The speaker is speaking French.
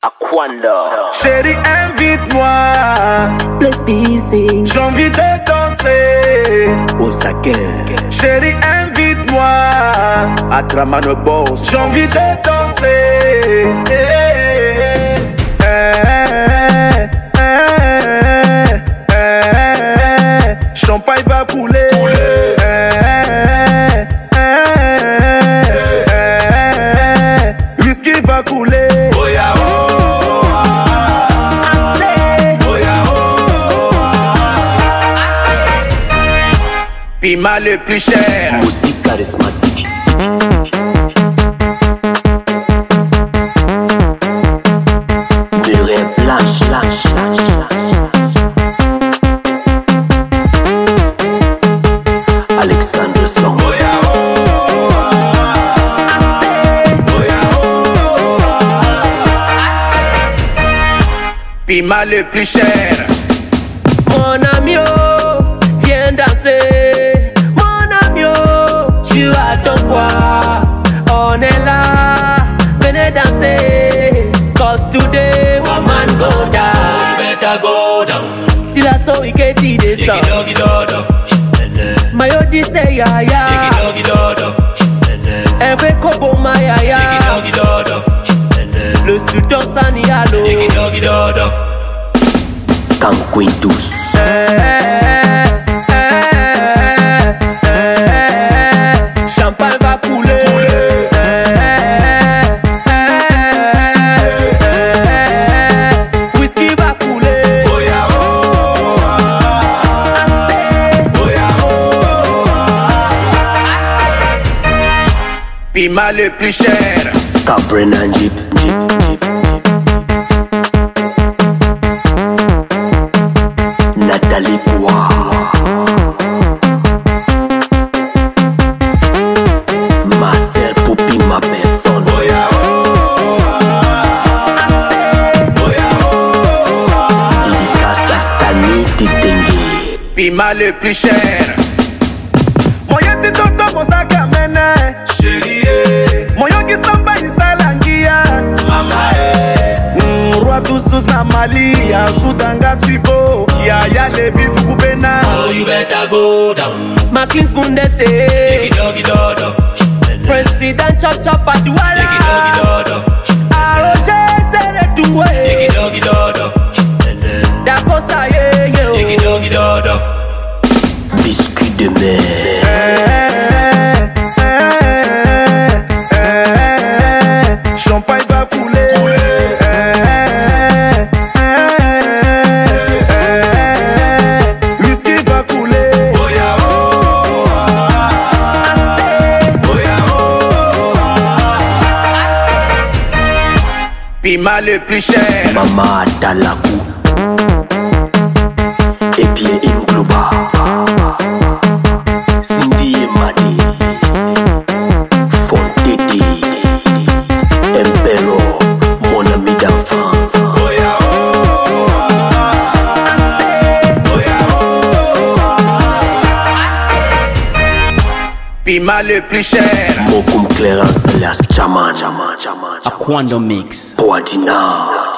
Aquanda. Chérie, invite-moi. Plus busy. J'ai envie de danser. Osaka. Chérie, invite-moi. À Dramano Boss. J'ai envie de danser. Champagne va couler. Whisky va couler. Piment le plus cher. Moustique charismatique. Murée blanche, blanche, blanche. Alexandre Son. Piment le plus cher. Mon ami, oh, viens danser. Mon ami, oh, tu as ton poids. On est là, venez danser. Cause today, woman go down. So you better go down. Si la so we get it this song. Doggy dodo. Mayo di say ya ya. Doggy dodo. Every kobo ma ya ya. Doggy dodo. Le sultan Sanialo. Doggy dodo. Canquintus. Champagne va couler. Whisky va couler. Piment le plus cher. Cabrin and Jeep. Nathalie Bois. Marcel Poupi, ma personne. Dédicace à Stani distingué. Piment le plus cher. Moyen ti toto mosaka mene. Chérie. Moyen ki samba isalangia. Mama roi tous na Mali. Ya Soudanga Twibo. Ya Levi Fukubena. So you better go down. Maclean's Mundese. Doggy dodo. President Chop at Douala. Doggy dodo. Aroje Sere Tungwe. Doggy dodo. Da Costa ye ye. Doggy dodo. Biscuit de mer. Champagne va couler. Whisky va couler. Piment le plus cher. Mama Talakou. Et puis Ingloba. Cindy et Madi. Fontedi. Impero. Mon ami d'enfance. Piment le plus cher. Mokoum Clarence Las Chaman. Aquanda Mix. Poadina.